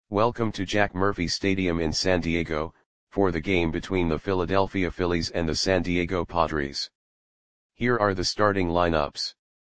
Welcome to Jack Murphy Stadium in San Diego, for the game between the Philadelphia Phillies and the San Diego Padres. Here are the starting lineups.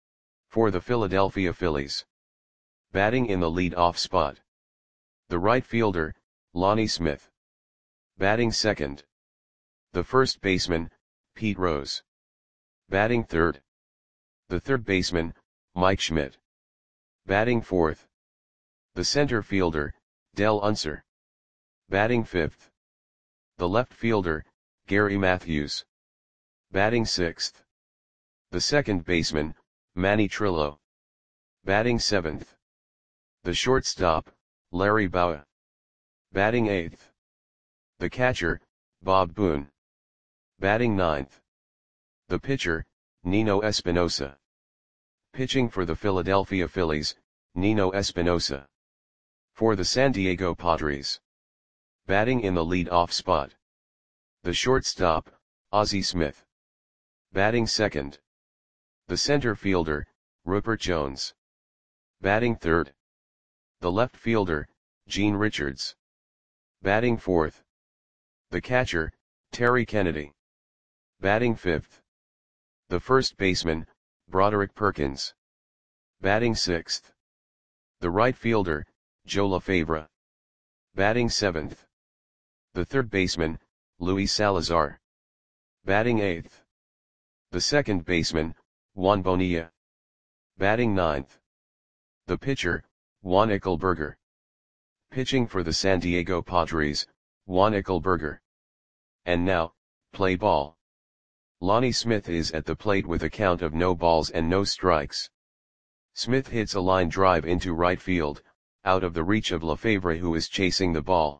For the Philadelphia Phillies. Batting in the lead-off spot. The right fielder, Lonnie Smith. Batting second. The first baseman, Pete Rose. Batting third. The third baseman, Mike Schmidt. Batting fourth. The center fielder, Dell Unser. Batting fifth. The left fielder, Gary Matthews. Batting sixth. The second baseman, Manny Trillo. Batting seventh. The shortstop, Larry Bowa. Batting eighth. The catcher, Bob Boone. Batting ninth. The pitcher, Nino Espinosa. Pitching for the Philadelphia Phillies, Nino Espinosa. For the San Diego Padres. Batting in the lead-off spot. The shortstop, Ozzie Smith. Batting second. The center fielder, Rupert Jones. Batting third. The left fielder, Gene Richards. Batting fourth. The catcher, Terry Kennedy. Batting fifth. The first baseman, Broderick Perkins. Batting sixth. The right fielder, Joe LaFavra. Batting seventh. The third baseman, Luis Salazar. Batting eighth. The second baseman, Juan Bonilla. Batting ninth. The pitcher, Juan Eckelberger. Pitching for the San Diego Padres, Juan Eckelberger. And now, play ball. Lonnie Smith is at the plate with a count of no balls and no strikes. Smith hits a line drive into right field, out of the reach of LaFavra, who is chasing the ball.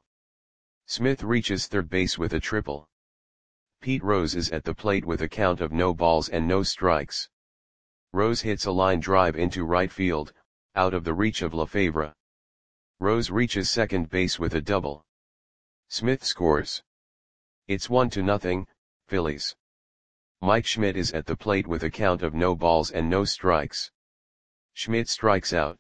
Smith reaches third base with a triple. Pete Rose is at the plate with a count of no balls and no strikes. Rose hits a line drive into right field, out of the reach of LaFavra. Rose reaches second base with a double. Smith scores. It's 1-0, Phillies. Mike Schmidt is at the plate with a count of no balls and no strikes. Schmidt strikes out.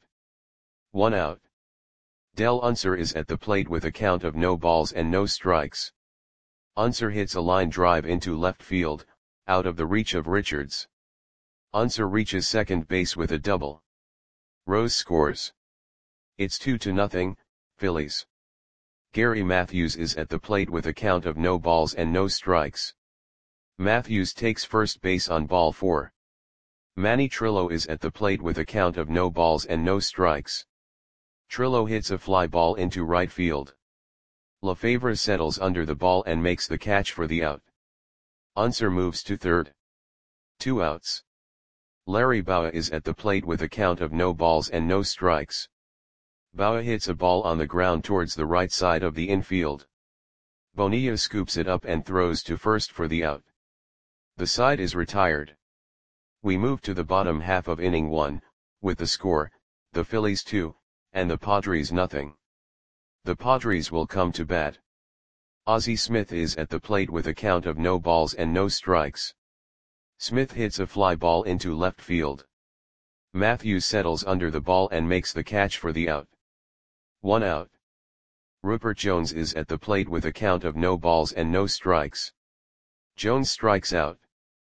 1 out. Dell Unser is at the plate with a count of no balls and no strikes. Unser hits a line drive into left field, out of the reach of Richards. Unser reaches second base with a double. Rose scores. It's 2-0, Phillies. Gary Matthews is at the plate with a count of no balls and no strikes. Matthews takes first base on ball 4. Manny Trillo is at the plate with a count of no balls and no strikes. Trillo hits a fly ball into right field. LaFavra settles under the ball and makes the catch for the out. Unser moves to third. 2 outs. Larry Bowa is at the plate with a count of no balls and no strikes. Bowa hits a ball on the ground towards the right side of the infield. Bonilla scoops it up and throws to first for the out. The side is retired. We move to the bottom half of inning 1, with the score, the Phillies 2, and the Padres 0. The Padres will come to bat. Ozzie Smith is at the plate with a count of no balls and no strikes. Smith hits a fly ball into left field. Matthews settles under the ball and makes the catch for the out. 1 out. Rupert Jones is at the plate with a count of no balls and no strikes. Jones strikes out.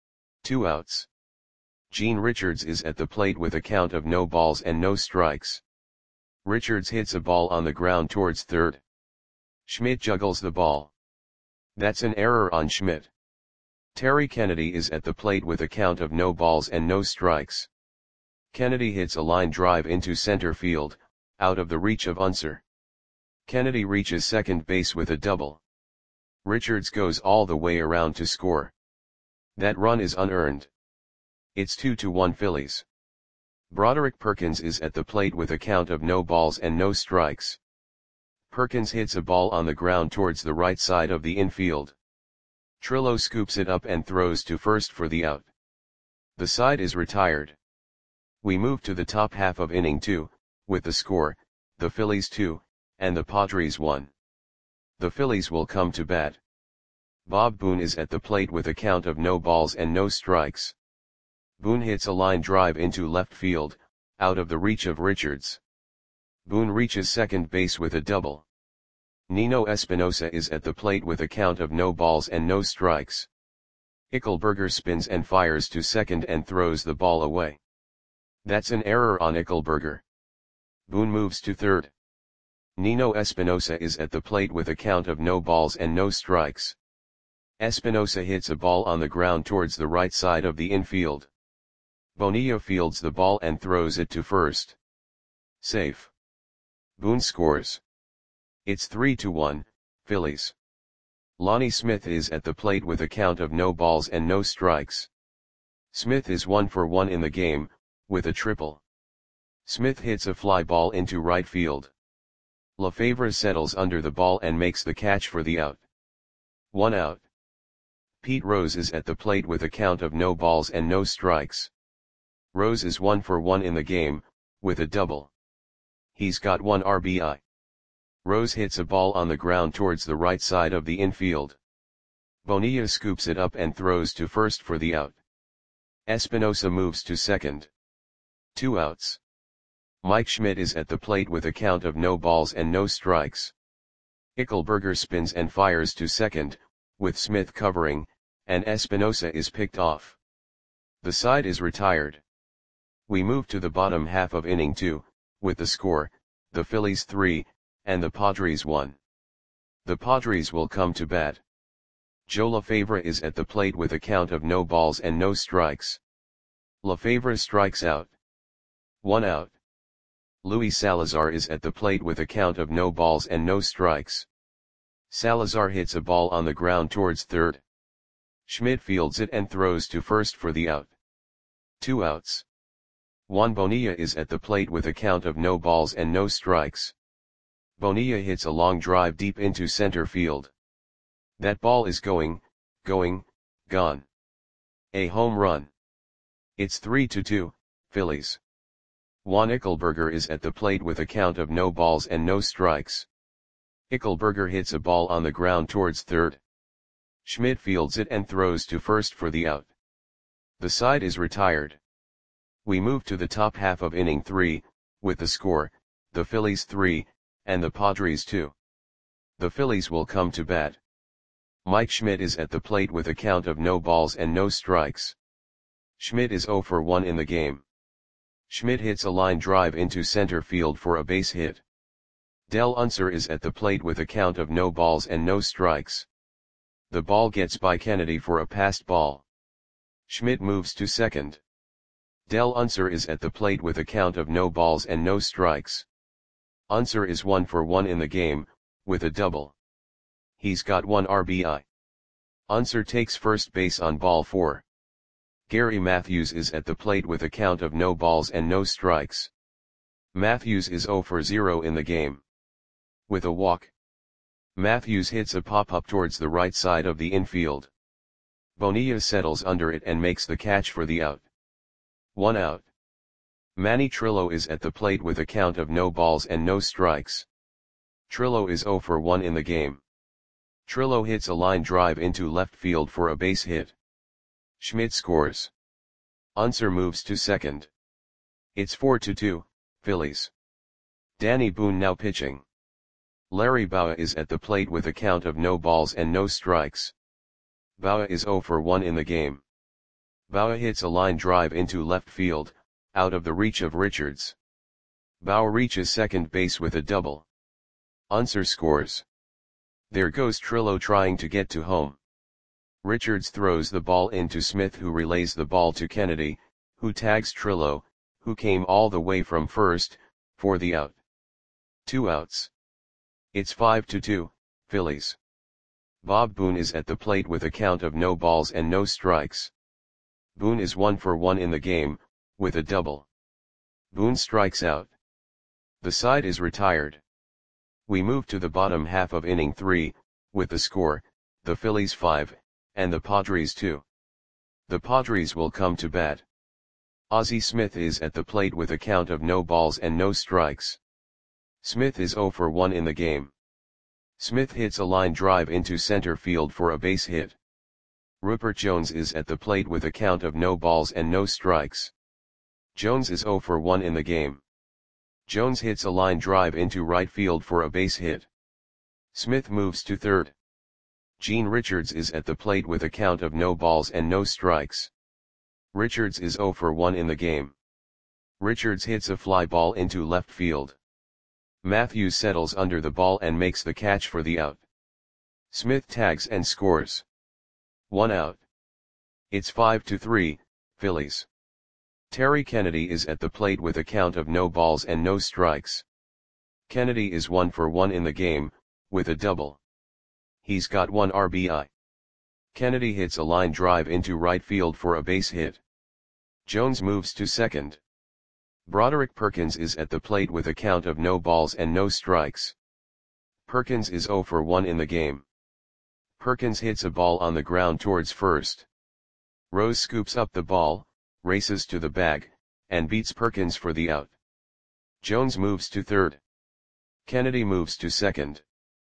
2 outs. Gene Richards is at the plate with a count of no balls and no strikes. Richards hits a ball on the ground towards third. Schmidt juggles the ball. That's an error on Schmidt. Terry Kennedy is at the plate with a count of no balls and no strikes. Kennedy hits a line drive into center field, out of the reach of Unser. Kennedy reaches second base with a double. Richards goes all the way around to score. That run is unearned. It's 2-1 Phillies. Broderick Perkins is at the plate with a count of no balls and no strikes. Perkins hits a ball on the ground towards the right side of the infield. Trillo scoops it up and throws to first for the out. The side is retired. We move to the top half of inning 2, with the score, the Phillies 2, and the Padres 1. The Phillies will come to bat. Bob Boone is at the plate with a count of no balls and no strikes. Boone hits a line drive into left field, out of the reach of Richards. Boone reaches second base with a double. Nino Espinosa is at the plate with a count of no balls and no strikes. Ickelberger spins and fires to second and throws the ball away. That's an error on Ickelberger. Boone moves to third. Nino Espinosa is at the plate with a count of no balls and no strikes. Espinosa hits a ball on the ground towards the right side of the infield. Bonilla fields the ball and throws it to first. Safe. Boone scores. It's 3-1, Phillies. Lonnie Smith is at the plate with a count of no balls and no strikes. Smith is 1 for 1 in the game, with a triple. Smith hits a fly ball into right field. Lefebvre settles under the ball and makes the catch for the out. 1 out. Pete Rose is at the plate with a count of no balls and no strikes. Rose is 1 for 1 in the game, with a double. He's got 1 RBI. Rose hits a ball on the ground towards the right side of the infield. Bonilla scoops it up and throws to first for the out. Espinosa moves to second. 2 outs. Mike Schmidt is at the plate with a count of no balls and no strikes. Ickelberger spins and fires to second, with Smith covering, and Espinosa is picked off. The side is retired. We move to the bottom half of inning 2, with the score, the Phillies 3, and the Padres 1. The Padres will come to bat. Joe Lefebvre is at the plate with a count of no balls and no strikes. Lefebvre strikes out. 1 out. Luis Salazar is at the plate with a count of no balls and no strikes. Salazar hits a ball on the ground towards third. Schmidt fields it and throws to first for the out. 2 outs. Juan Bonilla is at the plate with a count of no balls and no strikes. Bonilla hits a long drive deep into center field. That ball is gone. A home run. It's 3-2, Phillies. Juan Ickelberger is at the plate with a count of no balls and no strikes. Ickelberger hits a ball on the ground towards third. Schmidt fields it and throws to first for the out. The side is retired. We move to the top half of inning 3, with the score, the Phillies 3, and the Padres 2. The Phillies will come to bat. Mike Schmidt is at the plate with a count of no balls and no strikes. Schmidt is 0 for 1 in the game. Schmidt hits a line drive into center field for a base hit. Del Unser is at the plate with a count of no balls and no strikes. The ball gets by Kennedy for a passed ball. Schmidt moves to second. Del Unser is at the plate with a count of no balls and no strikes. Unser is 1 for 1 in the game, with a double. He's got 1 RBI. Unser takes first base on ball 4. Gary Matthews is at the plate with a count of no balls and no strikes. Matthews is 0 for 0 in the game. With a walk. Matthews hits a pop-up towards the right side of the infield. Bonilla settles under it and makes the catch for the out. 1 out. Manny Trillo is at the plate with a count of no balls and no strikes. Trillo is 0 for 1 in the game. Trillo hits a line drive into left field for a base hit. Schmidt scores. Unser moves to second. It's 4-2, Phillies. Danny Boone now pitching. Larry Bowa is at the plate with a count of no balls and no strikes. Bowa is 0 for 1 in the game. Bowa hits a line drive into left field, out of the reach of Richards. Bowa reaches second base with a double. Unser scores. There goes Trillo trying to get to home. Richards throws the ball into Smith, who relays the ball to Kennedy, who tags Trillo, who came all the way from first, for the out. 2 outs. It's 5-2, Phillies. Bob Boone is at the plate with a count of no balls and no strikes. Boone is 1 for 1 in the game, with a double. Boone strikes out. The side is retired. We move to the bottom half of inning 3, with the score, the Phillies 5, and the Padres 2. The Padres will come to bat. Ozzie Smith is at the plate with a count of no balls and no strikes. Smith is 0 for 1 in the game. Smith hits a line drive into center field for a base hit. Rupert Jones is at the plate with a count of no balls and no strikes. Jones is 0 for 1 in the game. Jones hits a line drive into right field for a base hit. Smith moves to third. Gene Richards is at the plate with a count of no balls and no strikes. Richards is 0 for 1 in the game. Richards hits a fly ball into left field. Matthews settles under the ball and makes the catch for the out. Smith tags and scores. 1 out. It's 5-3, Phillies. Terry Kennedy is at the plate with a count of no balls and no strikes. Kennedy is 1 for 1 in the game, with a double. He's got 1 RBI. Kennedy hits a line drive into right field for a base hit. Jones moves to second. Broderick Perkins is at the plate with a count of no balls and no strikes. Perkins is 0 for 1 in the game. Perkins hits a ball on the ground towards first. Rose scoops up the ball, races to the bag, and beats Perkins for the out. Jones moves to third. Kennedy moves to second.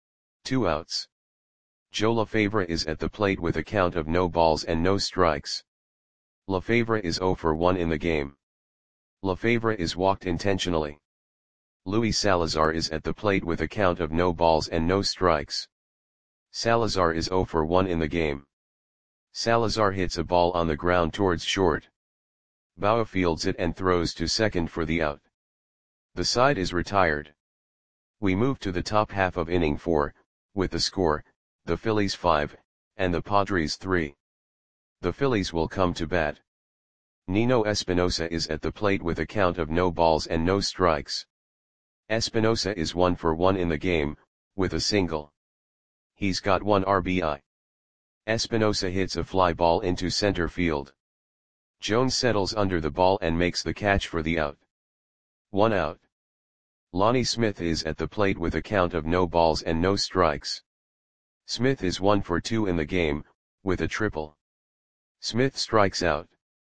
2 outs. Joe LaFavre is at the plate with a count of no balls and no strikes. LaFavre is 0 for 1 in the game. LaFavre is walked intentionally. Luis Salazar is at the plate with a count of no balls and no strikes. Salazar is 0 for 1 in the game. Salazar hits a ball on the ground towards short. Bauer fields it and throws to second for the out. The side is retired. We move to the top half of inning 4, with the score, the Phillies 5, and the Padres 3. The Phillies will come to bat. Nino Espinosa is at the plate with a count of no balls and no strikes. Espinosa is 1 for 1 in the game, with a single. He's got 1 RBI. Espinosa hits a fly ball into center field. Jones settles under the ball and makes the catch for the out. 1 out. Lonnie Smith is at the plate with a count of no balls and no strikes. Smith is 1 for 2 in the game, with a triple. Smith strikes out.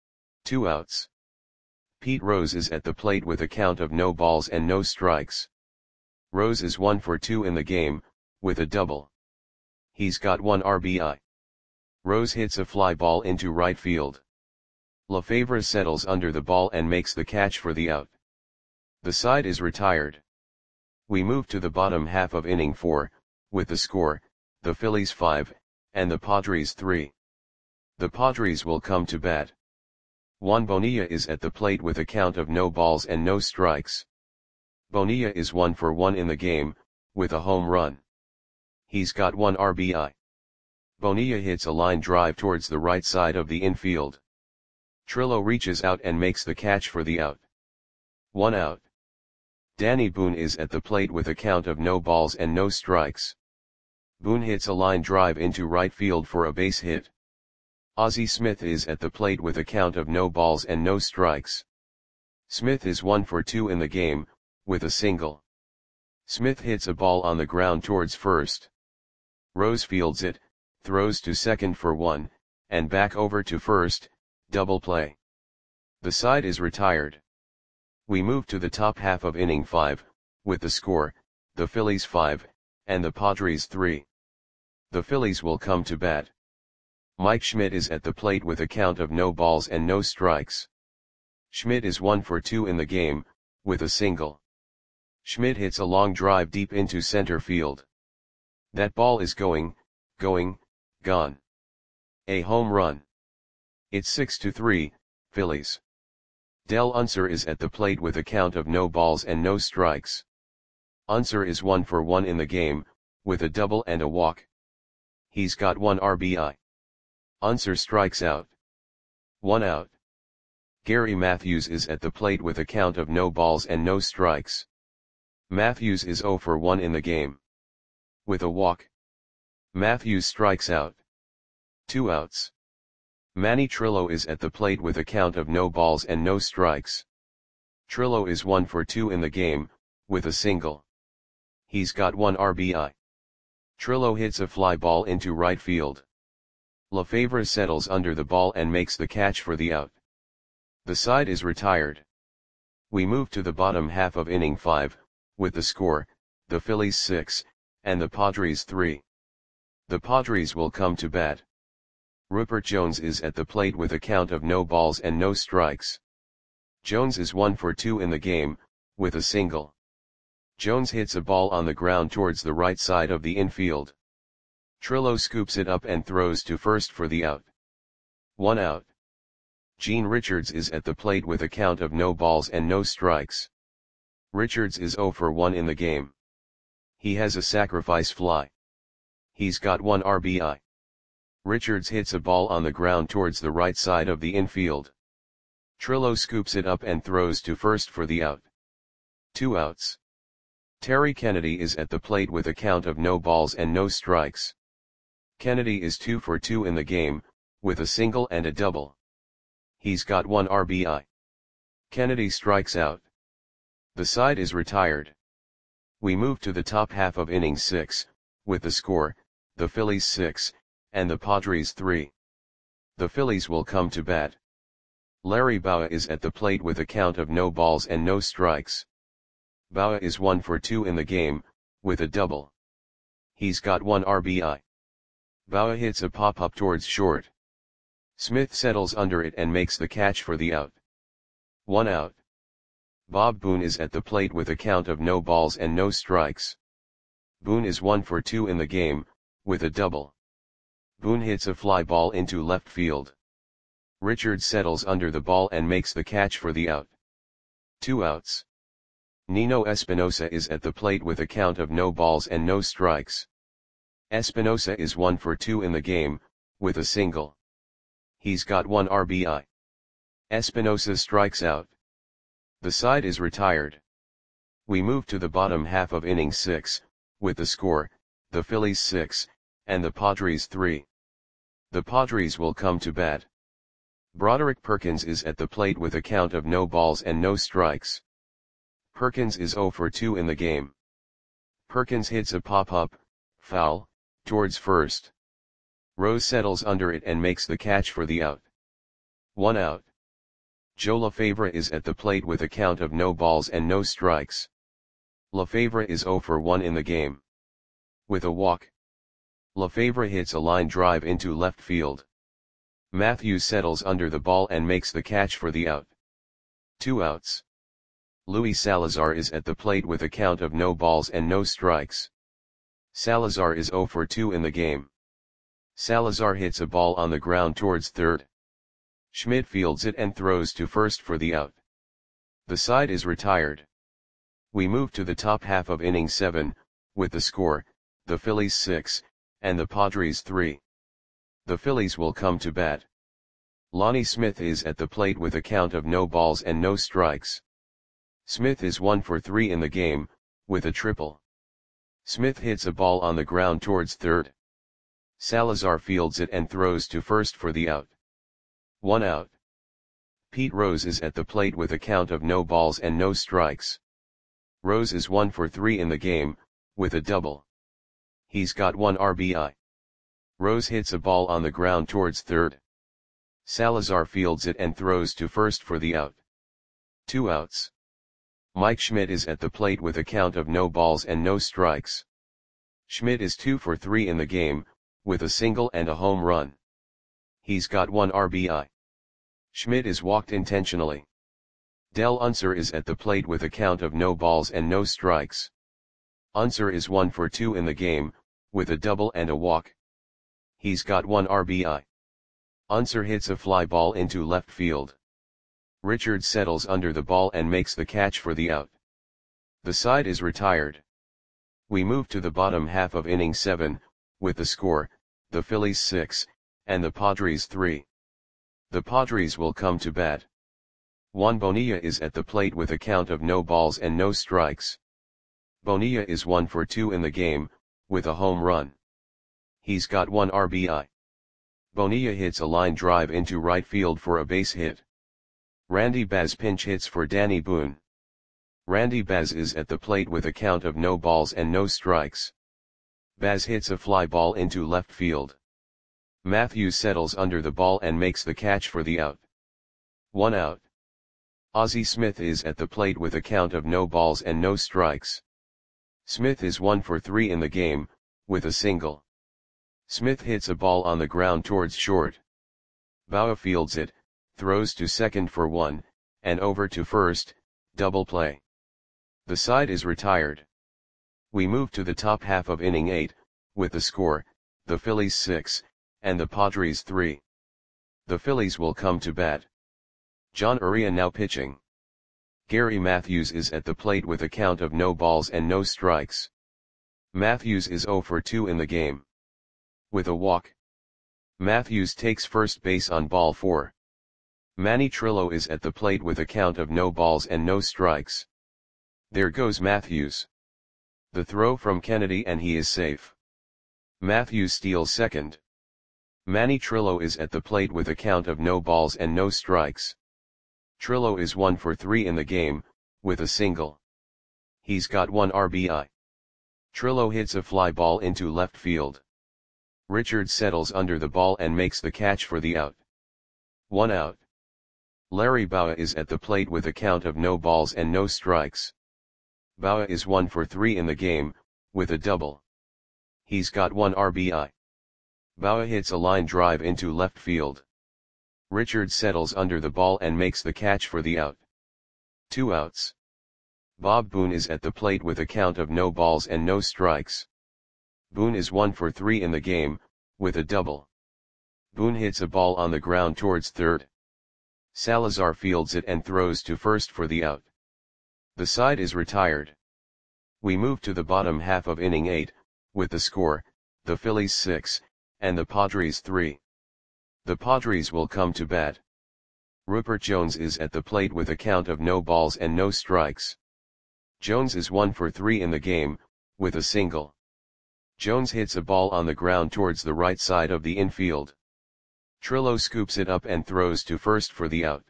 2 outs. Pete Rose is at the plate with a count of no balls and no strikes. Rose is 1 for 2 in the game, with a double. He's got 1 RBI. Rose hits a fly ball into right field. LaFavre settles under the ball and makes the catch for the out. The side is retired. We move to the bottom half of inning 4, with the score, the Phillies 5, and the Padres 3. The Padres will come to bat. Juan Bonilla is at the plate with a count of no balls and no strikes. Bonilla is 1 for 1 in the game, with a home run. He's got 1 RBI. Bonilla hits a line drive towards the right side of the infield. Trillo reaches out and makes the catch for the out. 1 out. Danny Boone is at the plate with a count of no balls and no strikes. Boone hits a line drive into right field for a base hit. Ozzie Smith is at the plate with a count of no balls and no strikes. Smith is 1 for 2 in the game, with a single. Smith hits a ball on the ground towards first. Rose fields it, throws to second for 1, and back over to first, double play. The side is retired. We move to the top half of inning 5, with the score, the Phillies 5, and the Padres 3. The Phillies will come to bat. Mike Schmidt is at the plate with a count of no balls and no strikes. Schmidt is 1 for 2 in the game, with a single. Schmidt hits a long drive deep into center field. That ball is going, gone. A home run. It's 6-3, Phillies. Del Unser is at the plate with a count of no balls and no strikes. Unser is 1 for 1 in the game, with a double and a walk. He's got 1 RBI. Unser strikes out. 1 out. Gary Matthews is at the plate with a count of no balls and no strikes. Matthews is 0 for 1 in the game. With a walk. Matthews strikes out. 2 outs. Manny Trillo is at the plate with a count of no balls and no strikes. Trillo is 1 for 2 in the game, with a single. He's got 1 RBI. Trillo hits a fly ball into right field. LaFavre settles under the ball and makes the catch for the out. The side is retired. We move to the bottom half of inning 5, with the score, the Phillies 6, and the Padres 3. The Padres will come to bat. Rupert Jones is at the plate with a count of no balls and no strikes. Jones is 1 for 2 in the game, with a single. Jones hits a ball on the ground towards the right side of the infield. Trillo scoops it up and throws to first for the out. 1 out. Gene Richards is at the plate with a count of no balls and no strikes. Richards is 0 for 1 in the game. He has a sacrifice fly. He's got 1 RBI. Richards hits a ball on the ground towards the right side of the infield. Trillo scoops it up and throws to first for the out. 2 outs. Terry Kennedy is at the plate with a count of no balls and no strikes. Kennedy is 2 for 2 in the game, with a single and a double. He's got 1 RBI. Kennedy strikes out. The side is retired. We move to the top half of inning 6, with the score, the Phillies 6, and the Padres 3. The Phillies will come to bat. Larry Bowa is at the plate with a count of no balls and no strikes. Bowa is 1 for 2 in the game, with a double. He's got 1 RBI. Bowa hits a pop-up towards short. Smith settles under it and makes the catch for the out. 1 out. Bob Boone is at the plate with a count of no balls and no strikes. Boone is 1 for 2 in the game, with a double. Boone hits a fly ball into left field. Richards settles under the ball and makes the catch for the out. 2 outs. Nino Espinosa is at the plate with a count of no balls and no strikes. Espinosa is 1 for 2 in the game, with a single. He's got 1 RBI. Espinosa strikes out. The side is retired. We move to the bottom half of inning 6, with the score, the Phillies 6, and the Padres 3. The Padres will come to bat. Broderick Perkins is at the plate with a count of no balls and no strikes. Perkins is 0 for 2 in the game. Perkins hits a pop-up, foul, towards first. Rose settles under it and makes the catch for the out. 1 out. Joe LaFavre is at the plate with a count of no balls and no strikes. LaFavre is 0 for 1 in the game. With a walk. LaFavre hits a line drive into left field. Matthews settles under the ball and makes the catch for the out. 2 outs. Luis Salazar is at the plate with a count of no balls and no strikes. Salazar is 0 for 2 in the game. Salazar hits a ball on the ground towards third. Schmidt fields it and throws to first for the out. The side is retired. We move to the top half of inning 7, with the score, the Phillies 6, and the Padres 3. The Phillies will come to bat. Lonnie Smith is at the plate with a count of no balls and no strikes. Smith is 1 for 3 in the game, with a triple. Smith hits a ball on the ground towards third. Salazar fields it and throws to first for the out. 1 out. Pete Rose is at the plate with a count of no balls and no strikes. Rose is 1 for 3 in the game, with a double. He's got 1 RBI. Rose hits a ball on the ground towards third. Salazar fields it and throws to first for the out. 2 outs. Mike Schmidt is at the plate with a count of no balls and no strikes. Schmidt is 2 for 3 in the game, with a single and a home run. He's got 1 RBI. Schmidt is walked intentionally. Del Unser is at the plate with a count of no balls and no strikes. Unser is 1 for 2 in the game, with a double and a walk. He's got 1 RBI. Unser hits a fly ball into left field. Richards settles under the ball and makes the catch for the out. The side is retired. We move to the bottom half of inning 7, with the score, the Phillies 6, and the Padres 3. The Padres will come to bat. Juan Bonilla is at the plate with a count of no balls and no strikes. Bonilla is 1 for 2 in the game, with a home run. He's got 1 RBI. Bonilla hits a line drive into right field for a base hit. Randy Baz pinch hits for Danny Boone. Randy Baz is at the plate with a count of no balls and no strikes. Baz hits a fly ball into left field. Matthews settles under the ball and makes the catch for the out. 1 out. Ozzie Smith is at the plate with a count of no balls and no strikes. Smith is 1 for 3 in the game, with a single. Smith hits a ball on the ground towards short. Bowa fields it, throws to second for 1, and over to first, double play. The side is retired. We move to the top half of inning 8, with the score, the Phillies 6, and the Padres 3. The Phillies will come to bat. John Uria now pitching. Gary Matthews is at the plate with a count of no balls and no strikes. Matthews is 0 for 2 in the game. With a walk. Matthews takes first base on ball 4. Manny Trillo is at the plate with a count of no balls and no strikes. There goes Matthews. The throw from Kennedy and he is safe. Matthews steals second. Manny Trillo is at the plate with a count of no balls and no strikes. Trillo is 1 for 3 in the game, with a single. He's got 1 RBI. Trillo hits a fly ball into left field. Richards settles under the ball and makes the catch for the out. 1 out. Larry Bowa is at the plate with a count of no balls and no strikes. Bowa is 1 for 3 in the game, with a double. He's got 1 RBI. Bowa hits a line drive into left field. Richards settles under the ball and makes the catch for the out. 2 outs. Bob Boone is at the plate with a count of no balls and no strikes. Boone is 1 for 3 in the game, with a double. Boone hits a ball on the ground towards third. Salazar fields it and throws to first for the out. The side is retired. We move to the bottom half of inning 8, with the score, the Phillies 6, and the Padres 3. The Padres will come to bat. Rupert Jones is at the plate with a count of no balls and no strikes. Jones is 1 for 3 in the game, with a single. Jones hits a ball on the ground towards the right side of the infield. Trillo scoops it up and throws to first for the out.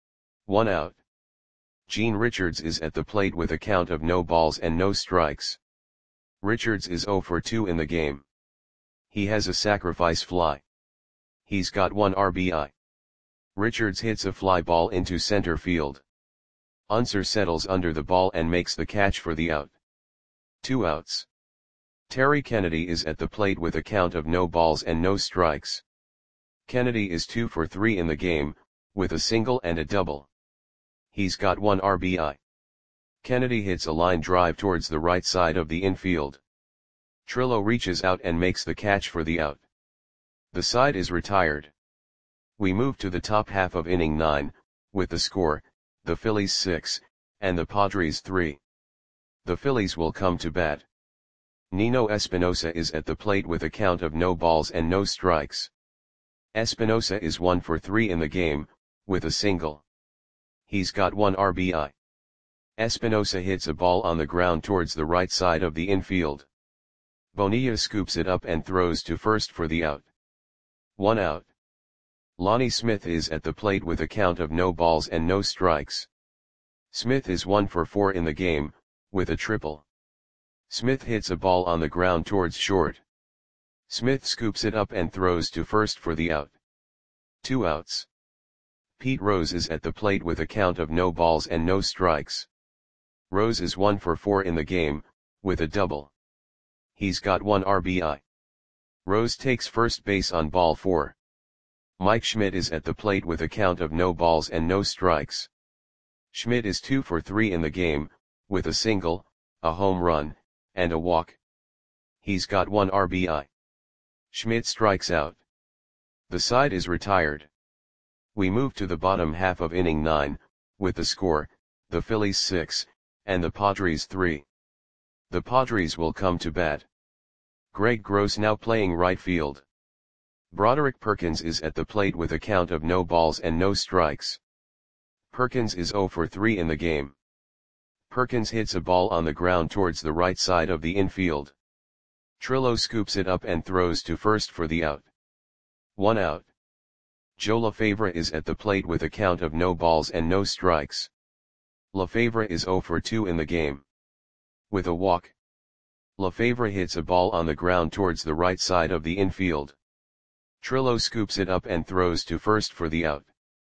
1 out. Gene Richards is at the plate with a count of no balls and no strikes. Richards is 0 for 2 in the game. He has a sacrifice fly. He's got 1 RBI. Richards hits a fly ball into center field. Unser settles under the ball and makes the catch for the out. 2 outs. Terry Kennedy is at the plate with a count of no balls and no strikes. Kennedy is 2 for 3 in the game, with a single and a double. He's got 1 RBI. Kennedy hits a line drive towards the right side of the infield. Trillo reaches out and makes the catch for the out. The side is retired. We move to the top half of inning 9, with the score, the Phillies 6, and the Padres 3. The Phillies will come to bat. Nino Espinosa is at the plate with a count of no balls and no strikes. Espinosa is 1 for 3 in the game, with a single. He's got 1 RBI. Espinosa hits a ball on the ground towards the right side of the infield. Bonilla scoops it up and throws to first for the out. 1 out. Lonnie Smith is at the plate with a count of no balls and no strikes. Smith is 1 for 4 in the game, with a triple. Smith hits a ball on the ground towards short. Smith scoops it up and throws to first for the out. 2 outs. Pete Rose is at the plate with a count of no balls and no strikes. Rose is 1 for 4 in the game, with a double. He's got 1 RBI. Rose takes first base on ball 4. Mike Schmidt is at the plate with a count of no balls and no strikes. Schmidt is 2 for 3 in the game, with a single, a home run, and a walk. He's got 1 RBI. Schmidt strikes out. The side is retired. We move to the bottom half of inning 9, with the score, the Phillies 6, and the Padres 3. The Padres will come to bat. Greg Gross now playing right field. Broderick Perkins is at the plate with a count of no balls and no strikes. Perkins is 0 for 3 in the game. Perkins hits a ball on the ground towards the right side of the infield. Trillo scoops it up and throws to first for the out. 1 out. Joe LaFavre is at the plate with a count of no balls and no strikes. LaFavre is 0 for 2 in the game. With a walk. LaFavre hits a ball on the ground towards the right side of the infield. Trillo scoops it up and throws to first for the out.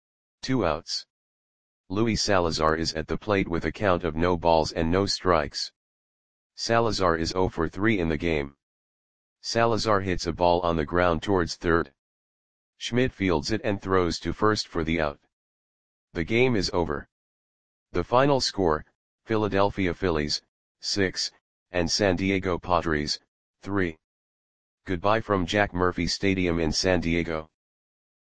2 outs. Luis Salazar is at the plate with a count of no balls and no strikes. Salazar is 0 for 3 in the game. Salazar hits a ball on the ground towards third. Schmidt fields it and throws to first for the out. The game is over. The final score, Philadelphia Phillies, 6, and San Diego Padres, 3. Goodbye from Jack Murphy Stadium in San Diego.